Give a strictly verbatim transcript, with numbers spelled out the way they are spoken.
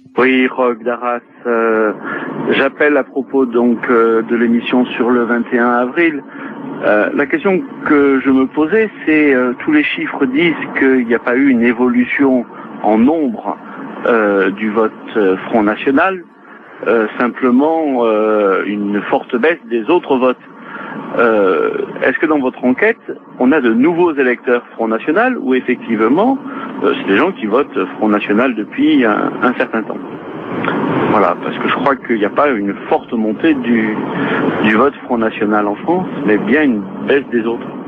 Oui, Roch d'Arras. Euh, J'appelle à propos donc euh, de l'émission sur le vingt et un avril. Euh, la question que je me posais, c'est euh, tous les chiffres disent qu'il n'y a pas eu une évolution en nombre euh, du vote euh, Front National, euh, simplement euh, une forte baisse des autres votes. Euh, Est-ce que dans votre enquête, on a de nouveaux électeurs Front National ou effectivement, euh, c'est des gens qui votent Front National depuis un, un certain temps? Voilà, parce que je crois qu'il n'y a pas une forte montée du, du vote Front National en France, mais bien une baisse des autres.